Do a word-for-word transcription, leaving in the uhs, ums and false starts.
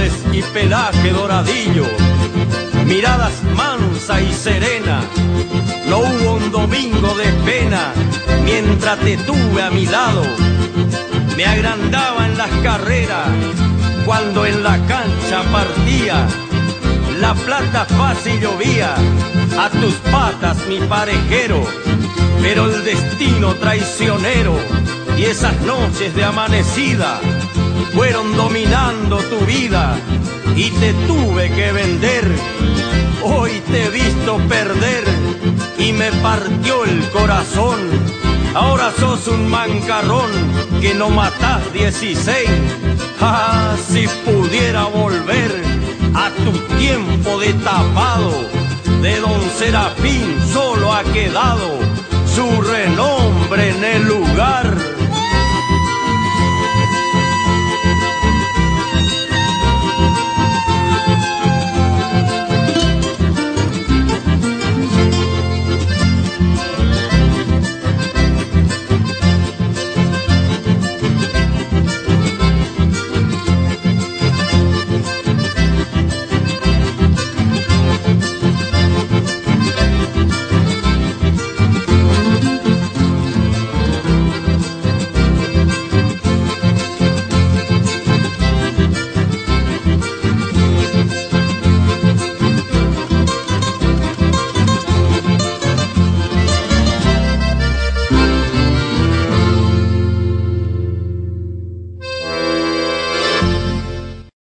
azules y pelaje doradillo, miradas mansa y serena. No hubo un domingo de pena mientras te tuve a mi lado. Me agrandaba en las carreras cuando en la cancha partía. La plata fácil llovía a tus patas, mi parejero, pero el destino traicionero y esas noches de amanecida fueron dominando tu vida y te tuve que vender. Hoy te he visto perder y me partió el corazón. Ahora sos un mancarrón que no matás dieciséis. Ah, si pudiera volver a tu tiempo de tapado, de don Serafín solo ha quedado su renombre en el lugar.